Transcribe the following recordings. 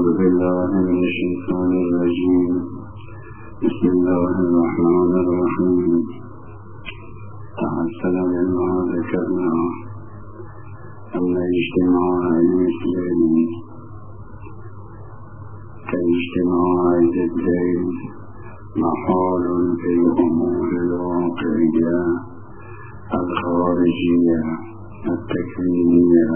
بالله من الشيطان الرجيم. بسم الله الرحمن الرحيم. تحصل مما ذكرنا أن اجتماع المسلمين كاجتماع ضدين محال في الأمور الواقعية الخارجية التكوينية،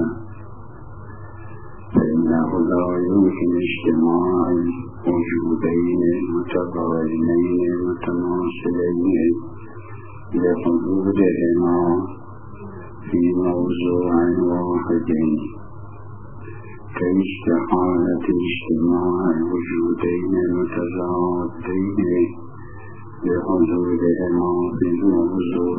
فإنه لا يمكن اجتماع وجودين متضاربين متماثلين لحدودهما في موضوع واحد، كاستحالة اجتماع وجودين متضادين لحدودهما في موضوع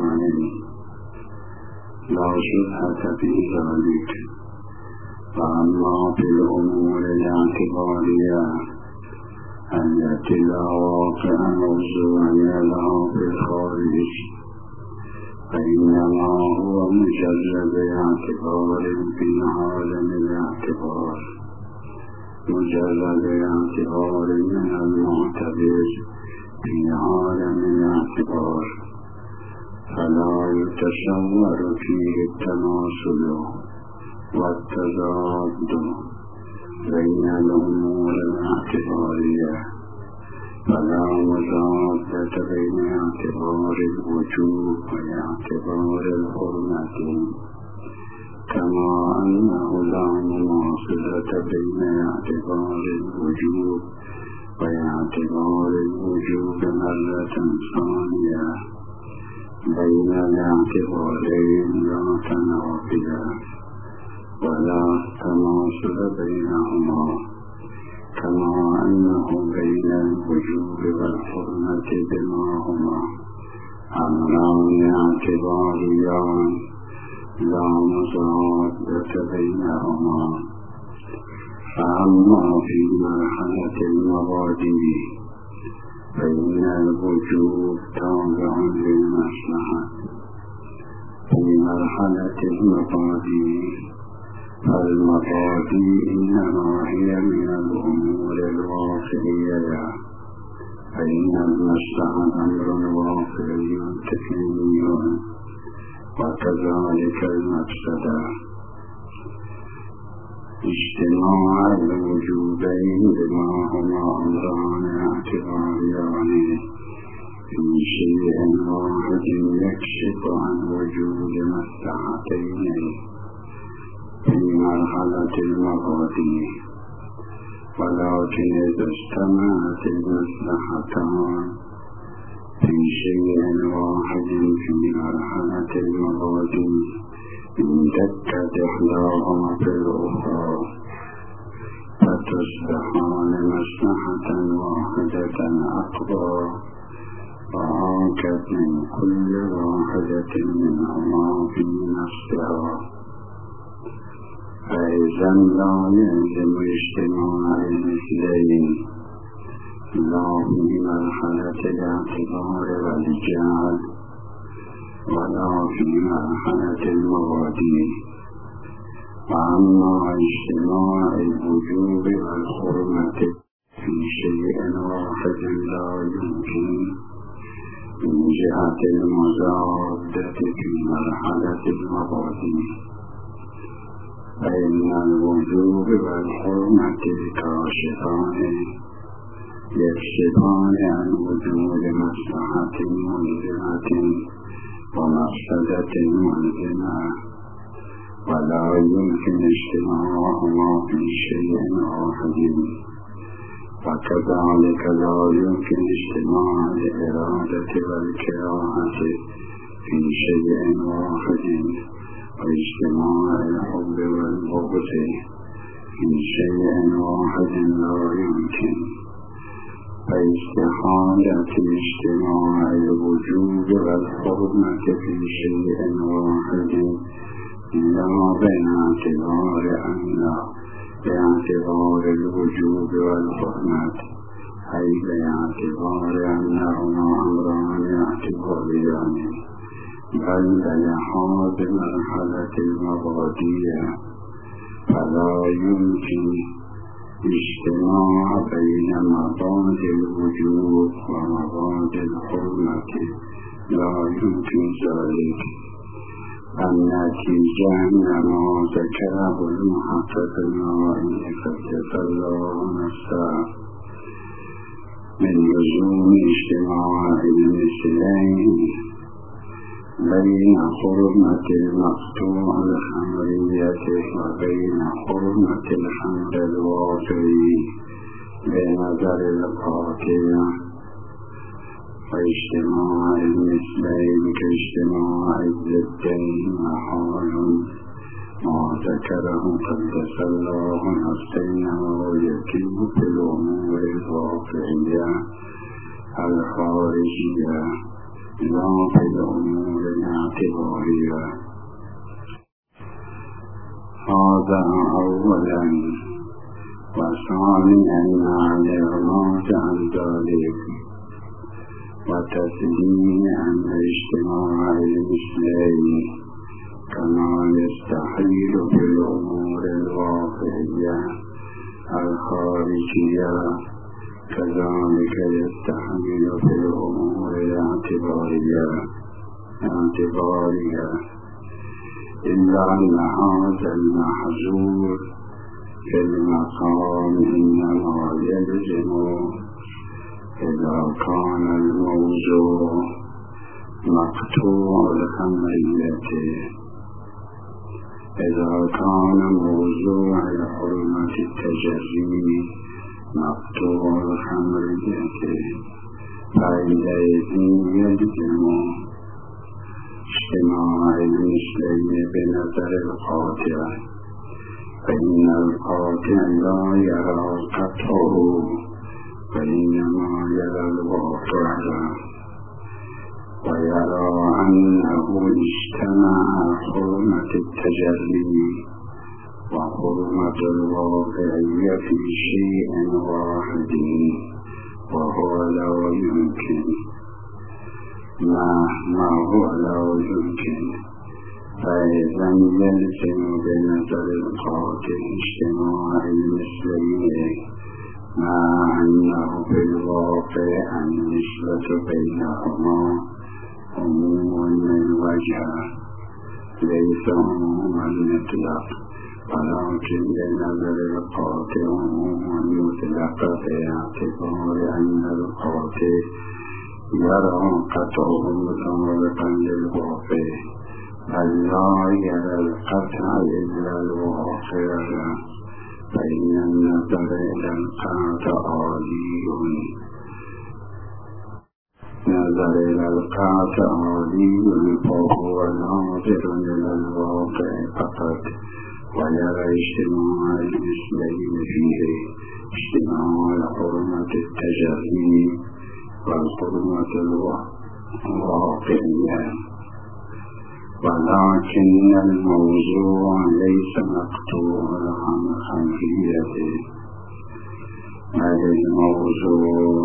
لا شبهة في ذلك. فأما في الأمور الاعتبارية التي لا واقع موضوعية لها في الخارج، فإنما هو مجرد اعتبار في عالم الاعتبار، مجرد اعتبار من المعتبر في عالم الاعتبار، فلا يتصور فيه التماثل والتضاد بين الأمور الاعتبارية، فلا مضادة بين اعتبار الوجوب واعتبار الحرمة، كما أنه لا مماثلة بين اعتبار الوجوب واعتبار الوجوب مرة ثانية، بين الاعتبارين لا تنافي ولا تماثل بينهما، كما أنه بين الوجوب والحرمة بما هما أمران اعتباريان لا مضادة بينهما. فأما في مرحلة المبادئ فإن الوجوب تابع للمصلحة، في مرحلة المبادئ فالمبادئ إنما هي من الأمور الواقعية، فإن المصلحة أمر واقعي تكويني، وكذلك المفسدة. اجتماع الوجوبين بما هما أمران اعتباريان في شيء واحد يكشف عن وجود مصلحتين في مرحلة المبادئ، ولكن إذا اجتمعت المصلحتان في شيء واحد في مرحلة المبادئ انتكت إحداهما في الأخرى، فتصبحان مصلحة واحدة أكبر، وآكد من كل واحدة منهما في نفسها. فإذا لا يلزم اجتماع المثلين لا في مرحلة الاعتبار والجعل ولا في مرحلة المبادئ. وأما اجتماع الوجوب والحرمة في شيء واحد لا يمكن من جهة المضادة في مرحلة المبادئ، فإن الوجوب والحرمة كاشفان يكشفان عن وجود مصلحة ملزمة ومفسدة ملزمة، ولا يمكن اجتماعهما في شيء واحد. وكذلك لا يمكن اجتماع الإرادة والكراهة في شيء واحد، واجتماع الحب والبغض في شيء واحد لا يمكن. فاستحالة اجتماع الوجود والحرمة في شيء واحد إلا بين اعتبار أن باعتبار الوجوب والحرمة، أي باعتبار أنهما أمران اعتباريان، بل بلحاظ مرحلة المبادئ، فلا يمكن اجتماع بین مباد الوجوب و مباد الحرمت لا يمكن ذلك. النتیجه انما ذکره المحقق النووي قدس الله نفسه من لزوم اجتماع المثلين بين حرمة المقطوع الخمرية وبين حرمة الخمر الواقعي بنظر القاطع، واجتماع المثلين كاجتماع الضدين محال ما ذكره قدس الله نفسه ويكيب في الأمور الواقعية الخارجية لا في الأمور الاعتبارية. هذا أولا. وثانيا الإغلاق عن ذلك وتسليم أن اجتماع المثلين كما يستحيل في الأمور الواقعية الخارجية كذلك يستحيل في الأمور الاعتبارية إلا أن هذا المحظور في المقام إنما يلزم إذا كان الموضوع مقطوع الخمرية. إذا كان موضوع الحرمة التجري مقطوع الخمرية فعندئذ يلزم اجتماع المثلين بنظر القاطع، فإن القاطع لا يرى قطعه وإنما يرى الواقع ويرى أنه اجتمع حرمة التجري وحرمة الواقعية في شيء واحد وهو لا يمكن. ما هو لا يمكن؟ فإذا يلزم بنظر القاطع اجتماع المثلين مع أنه في الواقع النسبة بينهما عموم من وجه ليس عموما مطلق، ولكن بنظر القاطع عموم مطلق باعتبار أن القاطع يرى قطعه مطابقا للواقع بل لا يرى القطع إلا الواقع، فإن النظر إلى القطع عالي فهو ناظر إلى الواقع فقط ويرى اجتماع المثلين فيه اجتماع حرمة التجري والحرمة الواقعية، ولكن الموضوع ليس مقطوع الخمرية بل الموضوع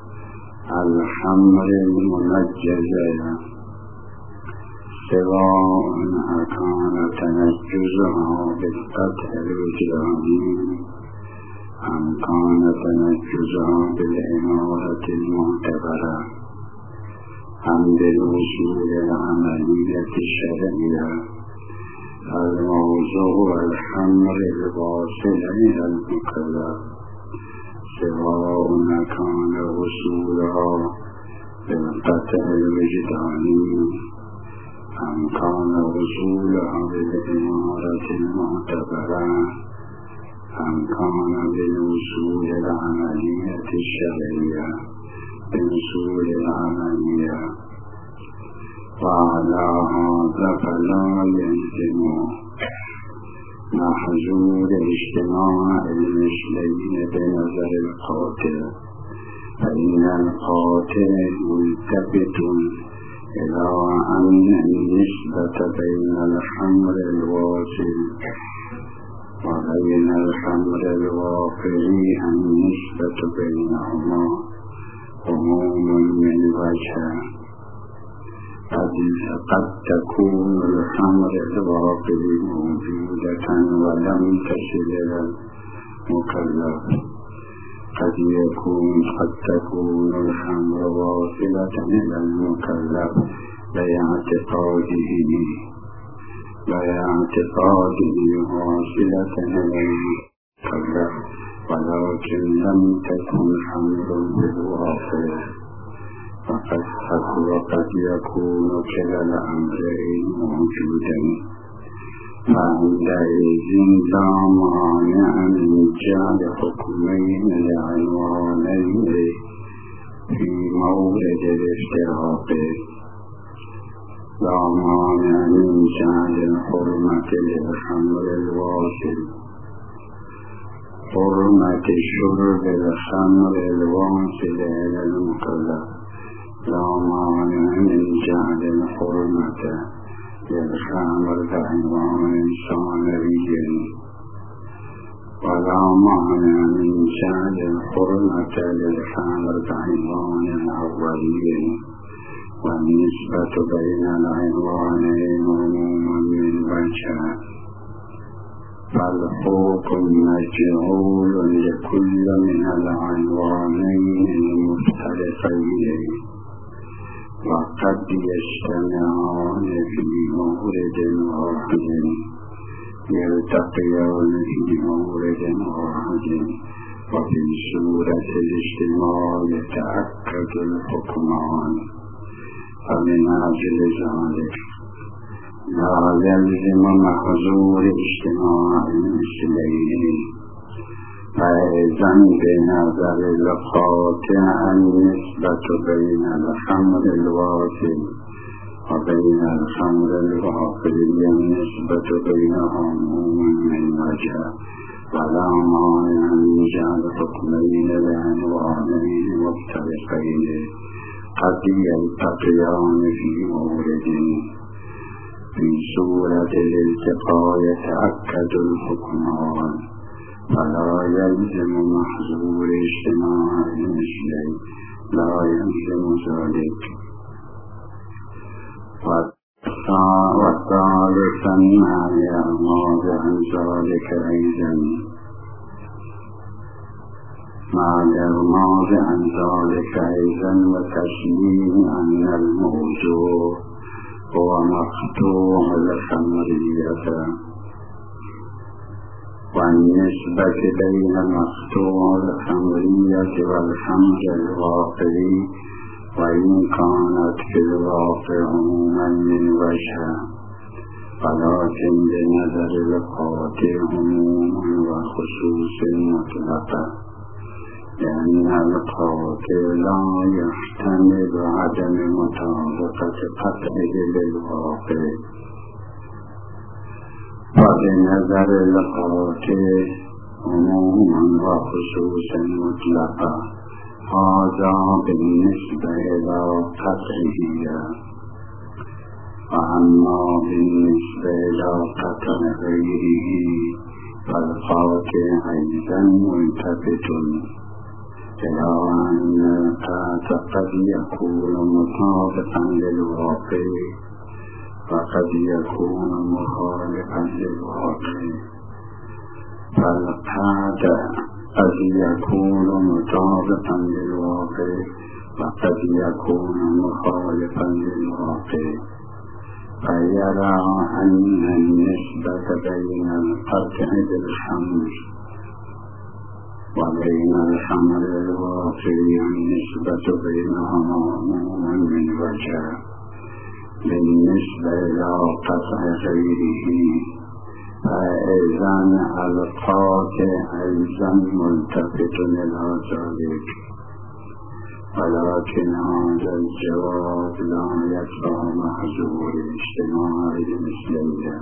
الخمر المنجزة سواء أكان تنجزها بالقطع الوجداني أم كان تنجزها بالإمارة المعتبرة أم بالوصول العملية الشرعية. الموضوع الخمر الواصل إلى المكلف سواء كان وصولها بالقطع الوجداني أم كان وصولها بالإمارة المعتبرة أم كان بالوصول العملية الشرعية بالوصول العملية. وعلى هذا فلا يلزم محظور اجتماع المثلين بنظر القاطع، فإن القاطع ملتفت إلى أن النسبة بين الخمر الواصل وبين الخمر الواقعي النسبة بينهما عموم من وجه. قد تكون الخمر الواقعي موجودة ولم تصل إلى مكلف قد تكون الخمر واصلة إلى المكلف لاعتقاده واصلة إلى المكلف ولكن لم تكن خمر بالواقع وقد يكون كلا الأمرين موجودا فعندئذ لا مانع من جعل حكمين لعنوانين في مورد الافتراق لا مانع من جعل الحرمة للخمر الواصل حرمة شرب الخمر الواصل إلى المكلف لا مانع من جعل الحرمة للخمر بعنوان ثانوي ولا مانع من جعل الحرمة للخمر بعنوان أولي والنسبة بين العنوانين عموما من وجه فالحكم مجعول لكل من العنوانين المختلفين وقد يجتمعان في مورد واحد يلتقيان في مورد واحد وفي صورة الاجتماع يتأكد الحكمان فمن أجل ذلك لا يلزم محظور اجتماع المثلين فإذا بنظر القاطع النسبة بين الخمر الواصل وبين الخمر الواصل النسبة بينهم من وجه ولا مانع من جعل حكمين لعنوانين مختلفين قد يلتقيان في مورد في صورة الالتقاء يتأكد الحكمان فلا يلزم محظور اجتماع المثلين لا يلزم ذلك وثالثا ما يرمز عن ذلك أيضا وتسليم أن الموضوع هو مقطوع الخمرية والنسبة بين مقطوع الخمرية والخمر الواقعي وإن كانت في الواقع عموما من وجه ولكن بنظر القاطع عموما وخصوص مطلقة لأن القاطع لا يحتمل عدم مطابقة قطعه للواقع وبنظر القاطع عموما وخصوصا مطلقة هذا بالنسبة إلى قطعه وأما بالنسبة إلى قطع غيره فالقاطع أيضا ملتفت إلى أن القاطع قد يكون مطابقا للواقع وقد يكون مخالفا للواقع فالقاطع قد يكون مطابقا للواقع وقد يكون مخالفا للواقع فيرى أن النسبة بين القطع بالخمر وبين الخمر الواقع النسبة بينهما عموما من وجه بالنسبة إلى قطع غيره فإذا القاطع أيضا ملتفت إلى ذلك ولكن هذا الجواب لا يدفع محظور اجتماع المثلين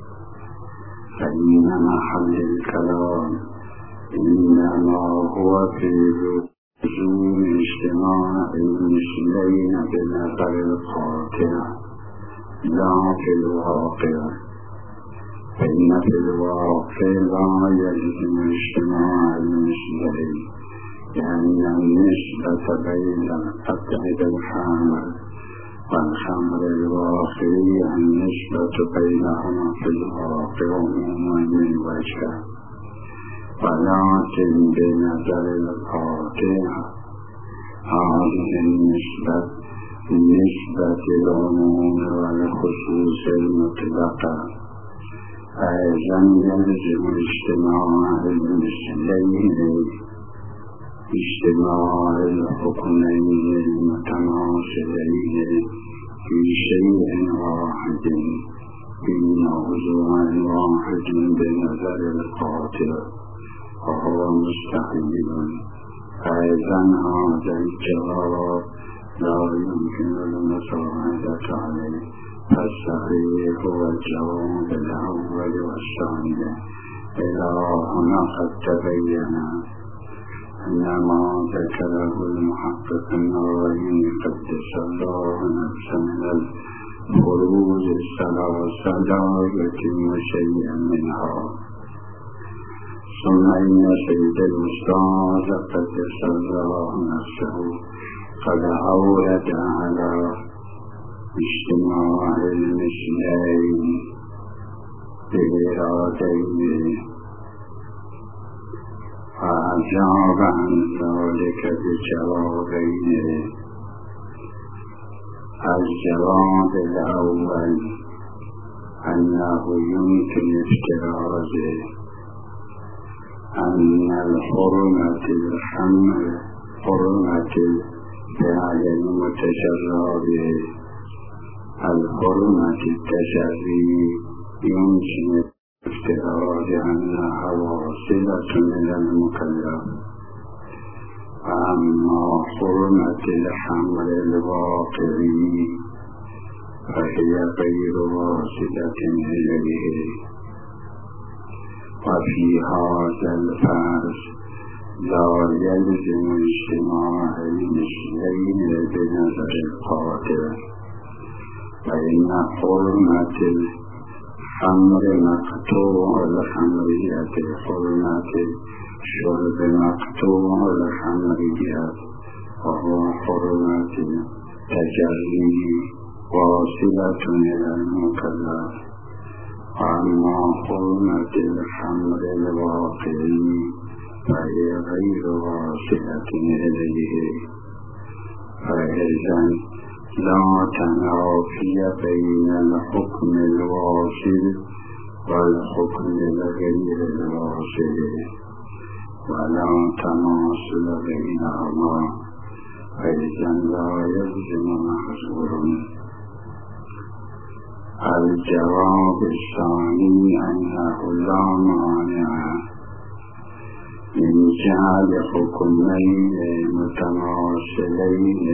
فإن محل الكلام إنما هو في لزوم اجتماع المثلين بنظر القاطع لا في الواقع فإن في الواقع لا يلزم اجتماع المثلين لأن النسبة بين القطع بالخمر والخمر الواقعي النسبة بينهما في الواقع عموما من وجه ولكن بنظر القاطع هذه نسبة العموم والخصوص المطلقة أيضا يلزم اجتماع المثلين اجتماع الحكمين المتماثلين في شيء واحد في موضوع واحد بنظر القاطع وهو مستحيل. أيضا هذا الجواب لا يمكن المساعدة عليه، فالصحيح هو الجواب الأول والثاني. إلى هنا قد تبين أن ما ذكره المحقق النووي قدس الله نفسه من الفروض الثلاثة لا يتم شيئا منها. ثم إن سيد الأستاذ قدس الله نفسه قد أورد على اجتماع المثلين بإرادين فأجاب عن ذلك بجوابين. الجواب الأول أنه يمكن افتراضه أن الحرمة الحمل حرمة الفعل المتجرد الحرمة التجري يمكن افتراض أنها واصلة إلى المكلف، أما حرمة الحمل الواقعي فهي غير واصلة إليه. وفي هذا الفرض لا يلزم اجتماع المثلين بنظر القاطع، فإن حرمة الحمل مقطوع الحملية حرمة الشرب مقطوع الحملية وهو حرمة التجري واصلة إلى المكلف، أما حرمة الحمل الواقعي فهي غير واصلة إليه. فإذا لا تنافي بين الحكم الواصل والحكم الغير الواصل، ولا تماثل بينهما، فإذا لا يلزم محظور. الجواب الثاني أنه لا مانع من جعل حكمين متماثلين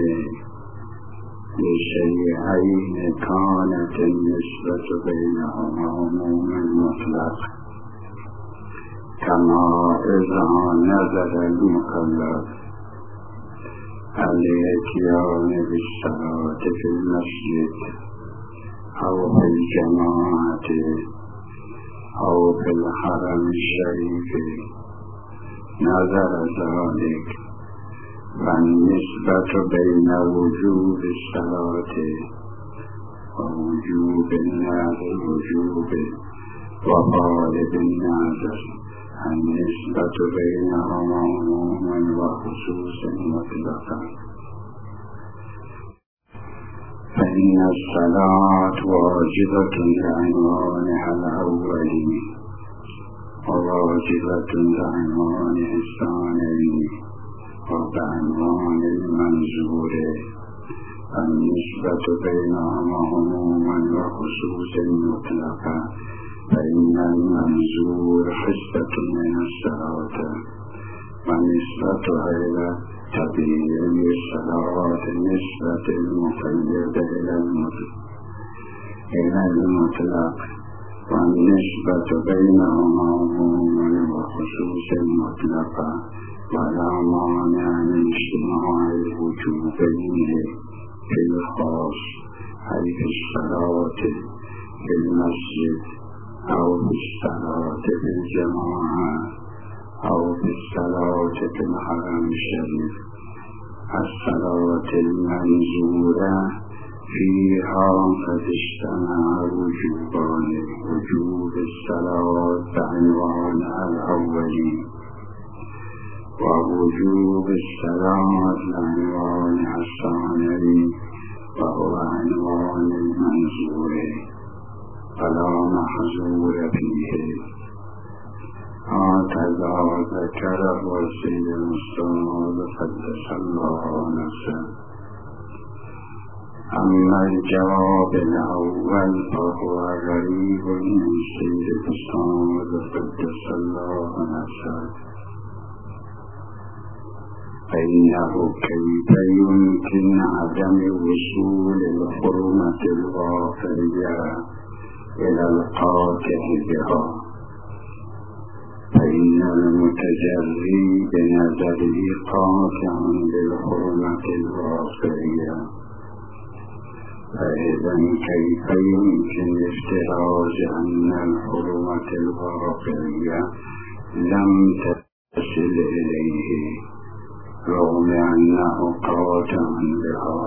لشيئين كانت النسبة بينهما عموما مطلق، كما إذا نظر المكلف الاتيان بالصلاة في المسجد أو في الجماعة أو في الحرم الشريف نظر ذلك، فالنسبة بين وجوب الصلاة ووجوب النذر وغالب النذر النسبة بينهما عموما وخصوصا مطلقا. فإن الصلاة واجبة لعنوانها الأول وواجبة لعنوانها الثاني وبعنوان المنظور، النسبة بينهما عموما وخصوصا مطلقا. فإن المنظور حسبة من الصلاة ونسبتها إلى تبيين الصلاة نسبة المقيد إلى المطلق، والنسبة بينهما عموما وخصوصا مطلقا، ولا مانع من اجتماع الوجوبين في الخاص أي في الصلاة في المسجد أو في الصلاة في الجماعة أو في الصلاة في الحرم الشريف. الصلاة المنظورة فيها قد اجتمع وجوبان: وجوب الصلاة بعنوانها الأولي ووجوب الصلاة العنوان الثانوي وهو عنوان المنظور فلا محظور فيه. هكذا ذكره السيد المستعان قدس الله نفسه. أما الجواب الأول فهو غريب من سيد المستعان قدس الله نفسه، فإنه كيف يمكن عدم وصول الحرمة الواقعية إلى القاطع بها؟ فإن المتجري بنظره قاطع بالحرمة الواقعية، فإذا كيف يمكن افتراض أن الحرمة الواقعية لم تصل إليه رغم أنه قاطع بها؟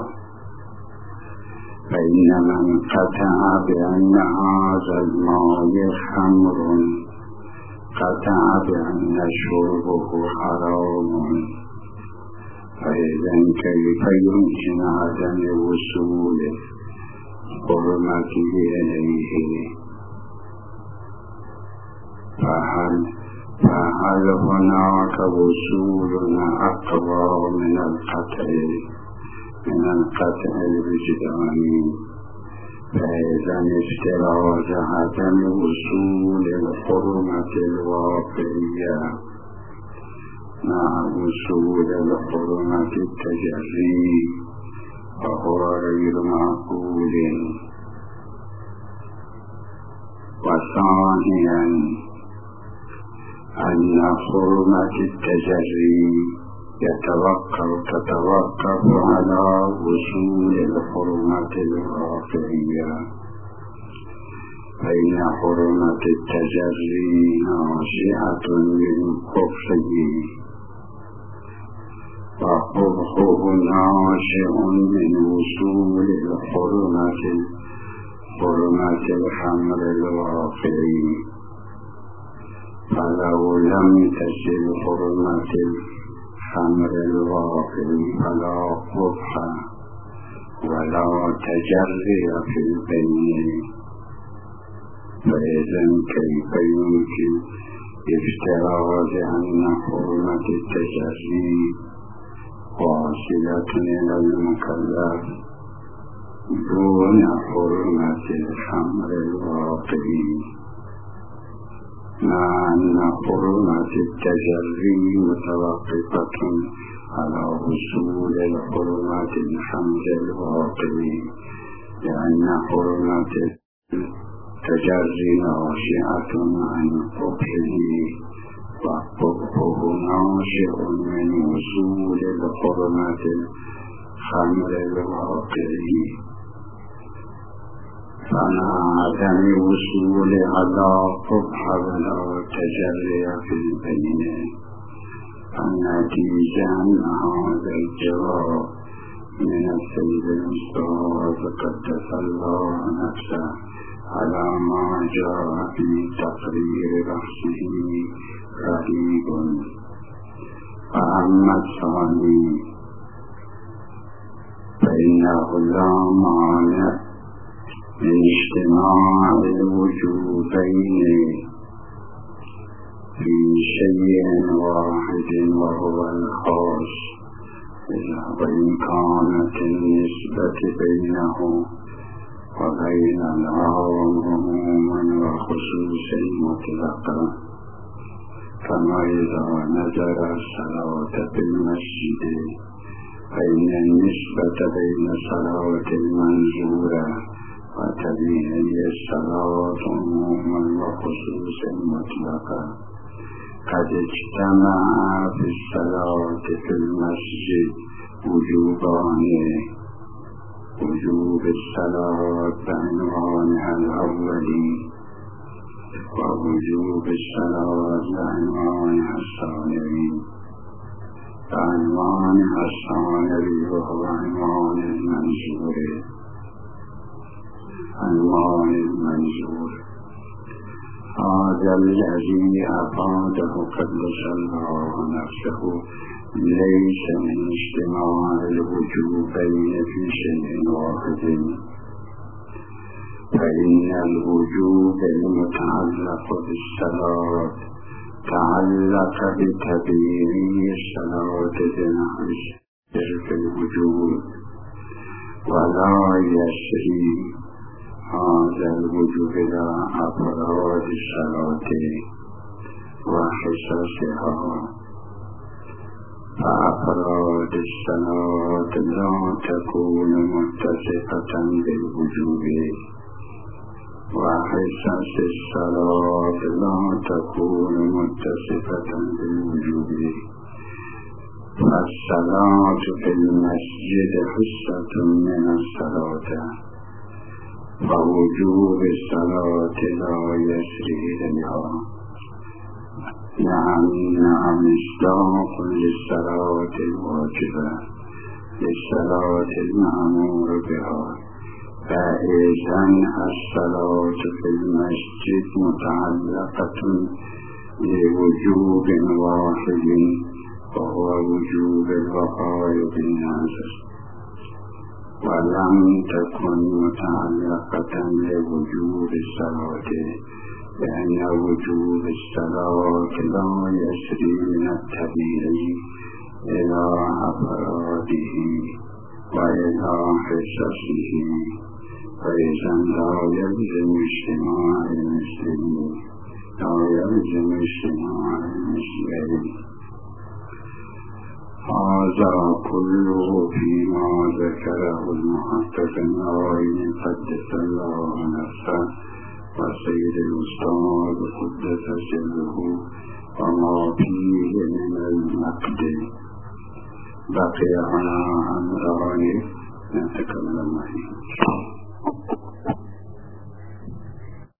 فإن من قطع بأن هذا الماء خمر قطع بأن شربه حرام، فإذا كيف يمكن عدم وصول حرمته إليه؟ فهل هناك وصول أقوى من القطع الوجداني؟ فإذا افتراض عدم وصول الحرمة الواقعية مع وصول الحرمة التجري فهو غير معقول. وثانيا أن حرمة التجري تتوقف على وصول الحرمة الواقعية، فإن حرمة التجري ناشئة من كفره، وكفره ناشئ من وصول الحرمة الخمر الواقعي. فلو لم تصل حرمة الخمر الواقعي فلا قبح ولا تجري في البين، فإذا كيف يمكن افتراض أن حرمة التجري واصلة إلى المكلف دون حرمة الخمر الواقعي، مع أن حرمة التجري متوقفة على وصول الحرمة الخمر الواقعي، لأن حرمة التجري ناشئة عن قبحه، وقبحه ناشئ من وصول الحرمة الخمر الواقعي. فمع عدم وصول على قبح ولا تجري في البين، فالنتيجة أن هذا الجواب من السيد المستعان قدس الله نفسه على ما جاء في تقرير بحثه غريب. وأما الثاني فإنه لا مانع من اجتماع الوجودين في شيء واحد وهو الخاص، وإن كانت النسبة بينه وبين العام عموما وخصوصا مطلقا، كما إذا نظر الصلاة في المسجد فإن النسبة بين صلاة المنظورة وتبين الصلاة عموما وخصوصا مطلقا قد اجتمع في الصلاة في المسجد وجوبان: وجوب الصلاة بعنوانها الأولي، ووجوب الصلاة بعنوانها الثانوي. بعنوانها الثانوي وهو عنوان المنظور. عنوان المنظور هذا الذي أفاده قدس الله نفسه ليس من اجتماع الوجوبين في شيء واحد، فإن الوجوب المتعلق بالصلاة تعلق بتبيين الصلاة بنحو السر في الوجود، ولا يسري هذا الوجوب إلى أفراد الصلاة وحصصها، فأفراد الصلاة لا تكون متصفة بالوجوب، وحصص الصلاة لا تكون متصفة بالوجوب، فالصلاة في المسجد حصة من الصلاة، فوجوب الصلاة لا يسري إليها، لأنها مصداق للصلاة الواجبة للصلاة المأمور بها، فإذا الصلاة في المسجد متعلقة بوجوب واحد وهو وجوب الوقاء بالناس، ولم تكن متعلقة بوجوب الصلاة، لأن وجوب الصلاة لا يسري من التبيين إلى أفراده وإلى حصصه، فإذا لا يلزم اجتماع المسلمين، لا يلزم اجتماع المسلمين. هذا كله فيما ذكره المحقق النووي قدس الله نفسه وسيد الأستاذ قدس سره، وما فيه من النقد. بقي على أمران نتكلم فيه.